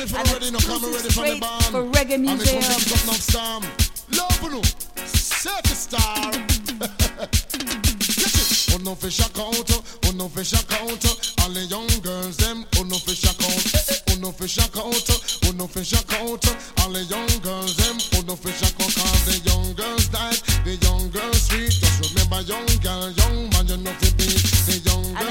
ready for the ready, no come ready for the band. For Reggae Museum. I'm going to next time. Love no, circus star. Uno fish account, uno fish account. All the young girls them, uno fish account. Uno fish account, uno fish account. All the young girls them, uno fish account. Cause the young girls died, the young girls sweet. Just remember young girl, young man, you know to be the young girl.